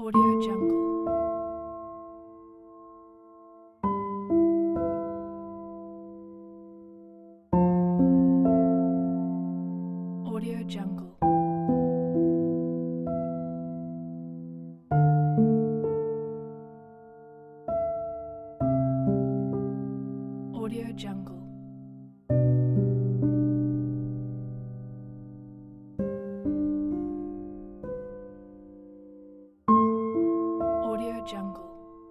Audio Jungle. Audio Jungle. Audio Jungle. Audio Jungle.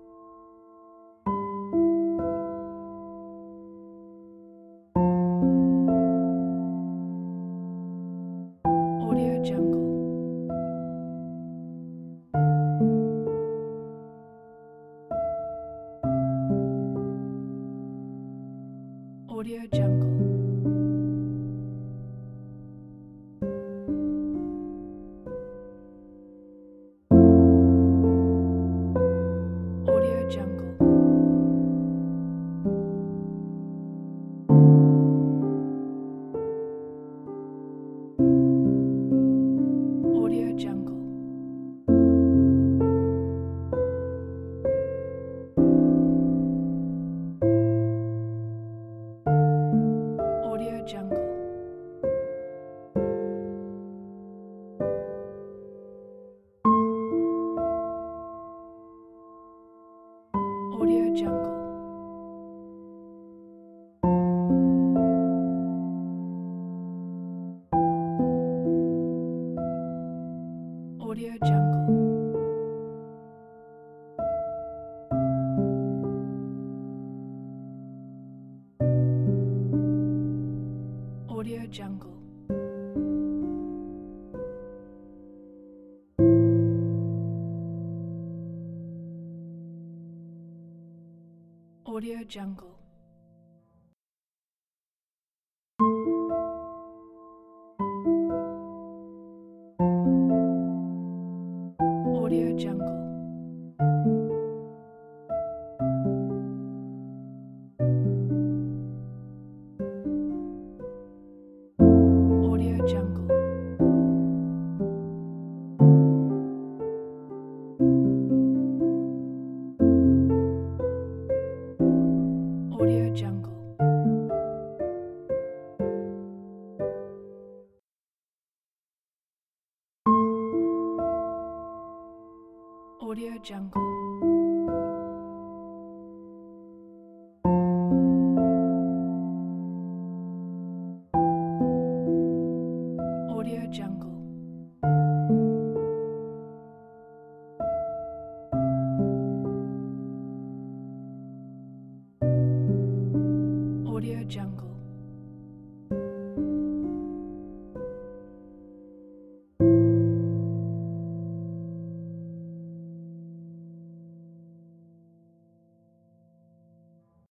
Audio Jungle. Audio Jungle. Audio Jungle. Audio Jungle. Audio Jungle. Audio Jungle. Audio Jungle. Audio Jungle. Audio Jungle. Audio Jungle. Audio Jungle. Audio Jungle. Audio Jungle. Audio Jungle. Audio Jungle.